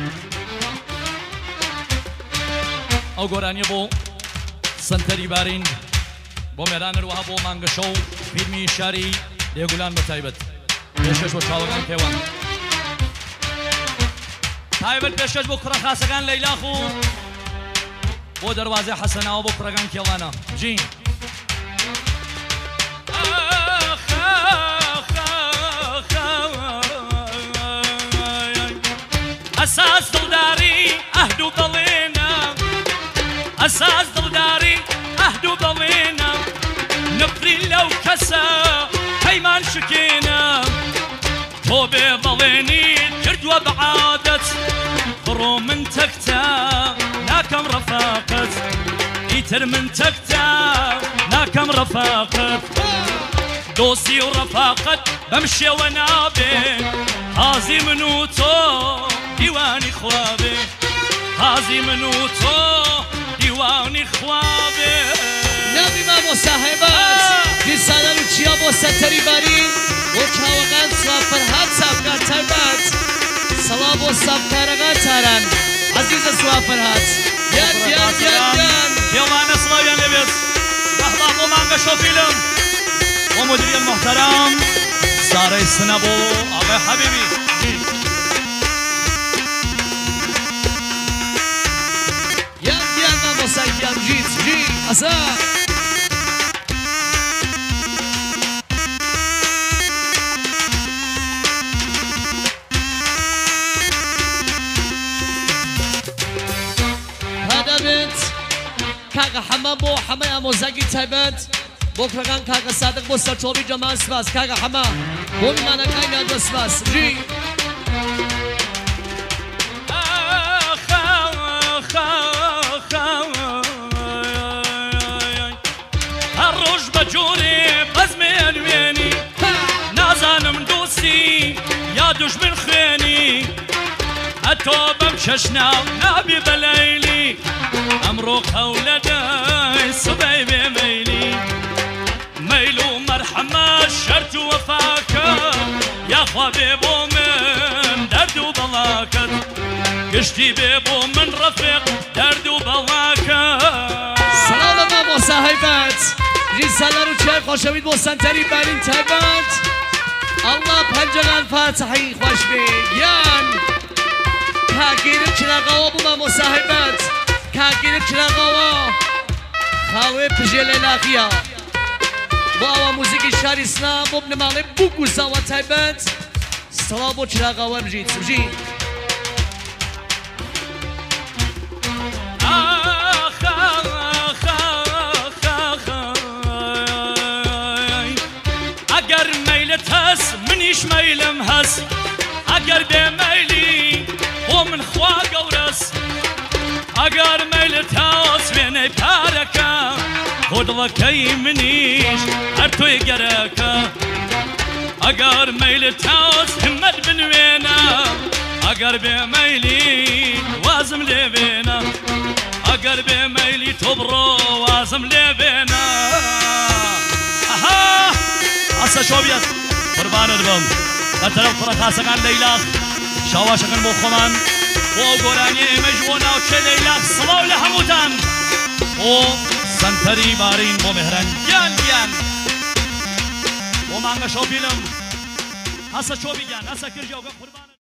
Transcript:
ئەو گۆرانیە بۆ سنتەری بارین بۆ مێران هەروەها بۆ مانگەشە و فیلمی شاری لێگولان بە تایبەت پێشکەش بۆ چاوەکان کێوان تایبەت پێشکەش بۆ کوڕە خاسەکان لەیلاخ و بۆ دەروازەی حەسەناوە بۆ کوڕەکان کێوانە جین ئەساس دڵداری ئەهد و بەڵێنە ئەساس دڵداری ئەهد و بەڵێنە نفری لەو کەسە پەیمان شکێنە تۆ بێ بەڵێنی کردووە بە عادەت بڕۆ من تەکتە ناکەم ڕەفاقەت ئیتر من تەکتە ناکەم ڕەفاقەت دۆستی و ڕەفاقەت بەم شێوە نابێ حازی من و تۆ دیوانی خوابێ حازی من و تۆ دیوانی خوابێ ناوی مامۆستا هەیبەت دیسانەر و چیا بۆ سەنتەری بارین بۆ چاوەکان سڵاو فەرهاد سافکار تایبەت سەڵاو بۆ سافکارەکان تاران عەزیزە سڵاو فەرهاد یان یان یان یان کێوانە سڵاویان لەبێت بەحڵا بۆ مانگەشە و فیلم بۆ مدیری محتەرام سارەی سنە بۆ ئاغای حەبیبی سايكيان جيت جي أسا هذا بنت كاغا حمام بو حمايا موزاقي تايبت بوكرغان كاغا صادق بو سرطوبي جمال سباس كاغا حمام بو مانا كاينا دو سباس جي جوري بزمين ويني نازانم دوستي يا دشمن خيني هتو بمششنا نابي بليلي امرو خولداي صبي بميلي ميلو مرحمة شرط وفاكا يا خوا بيبو من درد وبلاكت قشتي بيبو من رفيق درد وبلاكت سلام مامۆستا هەیبەت ریسالەر و چای خۆشەویست بۆ سەنتەری بارین تایبەت ئەڵڵا پەنجەکان فاتحی خۆش بێ یان کاگیرم چراغەوە بوو مامۆستا هەیبەت کاگیرم چراغەوە خاوێ پژێ لێلاقیە بۆ ئەوە موزیکی شاری سنا بۆ بنەماڵێ بووگوزاوە تایبەت سڵاو بۆ چراغەوە بژیت بژی هس منيش ميلم هس اگر بميلي بو من خوا قورس اگر ميلت هس ويني باركا خود وكي منيش ارتوي قركا اگر ميلت هس همد بن وينا اگر بميلي وازم لبينا اگر بميلي تبرو وازم لبينا اها اسا شوبيت قربانت بم بەتەرەو کوڕە خاسەکان لەیلاخ شاواشەکەن بۆ خۆمان بۆ ئەو گۆرانی ئێمەش بۆ ناوچێ لەیلاخ سڵاو لە هەمووتان بۆ سەنتەری بارین بۆ مێهران گیان گیان بۆ مانگەشە و فیلم هەسە چۆبی گیان هەسە کردی ئەوگە قوربانت